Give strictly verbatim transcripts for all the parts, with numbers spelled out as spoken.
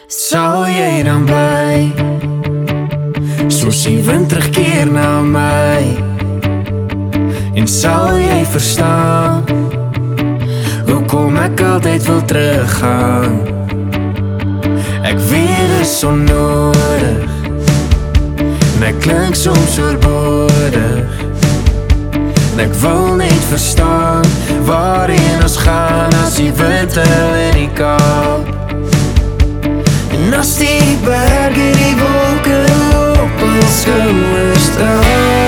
Sal jy dan bly, soos die wind terugkeer na my? En sal jy verstaan hoekom ek altyd wil teruggaan? Ek weet dit is onnodig en ek klink soms oorbodig, en ek wil net verstaan waarheen ons gaan as die winter in die Kaap. En as die berge die wolke op ons skouers dra,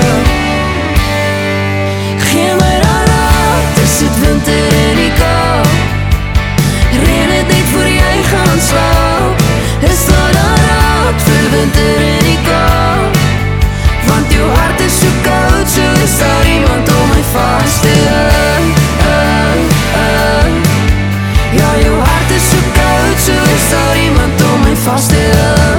gee my dan raad, is het winter in die Kaap? Reën het net voor jy gaan slaap, is daar dan raad vir winter in die Kaap? Want jou hart is so koud, so is daar iemand om my vast te hou. Ja, jou hart is so koud, so is daar iemand om my vast te hou.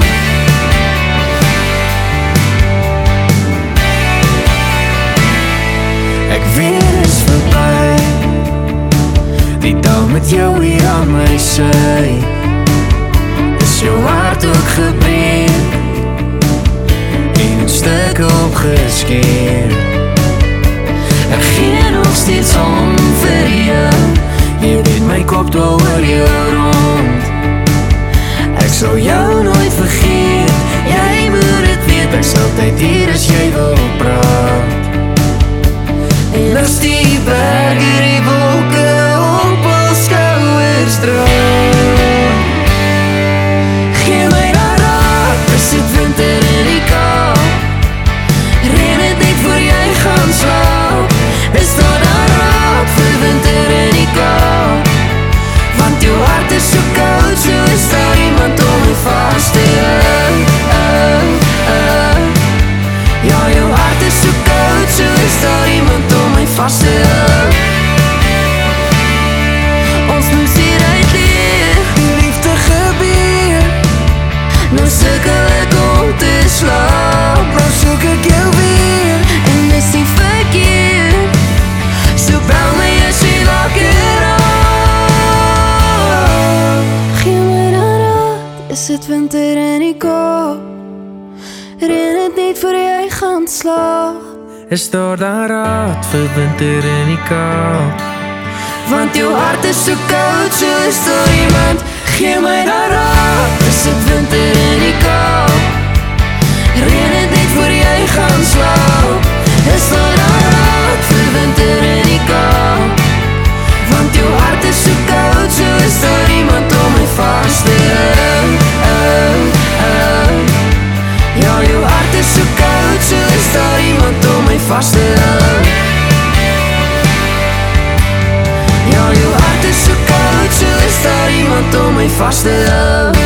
Ek weet het is verby, die dag met jou hier aan my sy. Is jou hart ook gebreek en in stukke opgeskeer? Ek gee nog steeds om vir jou, jy weet my kop dwal oor jou rond. Ek sal jou nooit vergeet, jy moet het weet, ek sal altyd hier as jy wil praat. En as die berge die wolke op ons skouers dra, gee my dan raad, is het winter in die Kaap? Reën het net voor jy gaan slaap, is daar dan raad vir winter in die Kaap? Want jou hart is so koud, so is daar iemand om my vast te hou. Ja, jou hart is so koud, so is daar iemand om my vast te hou. Ons moes hier uitleef, die liefde gebeur. Nou sukkel ek om te slaap, nou soek ek jou weer, en is nie verkeerd, so bel my as jy wakker raak. Gee my dan raad, is het winter in die Kaap? Reën het net voor jy gaan slaap, is daar dan raad vir winter in die Kaap? Want jou hart is so koud, so is daar iemand, gee my dan raad, is het winter in die Kaap? Reën het net voor jy gaan slaap, is daar dan raad vir winter in die Kaap? Want jou hart is so koud, so is daar iemand om my vast te hou. Ja, jou hart is so koud, so is daar iemand om my vast te hou. Ja, jou hart is so koud, so is daar iemand om my vast te hou.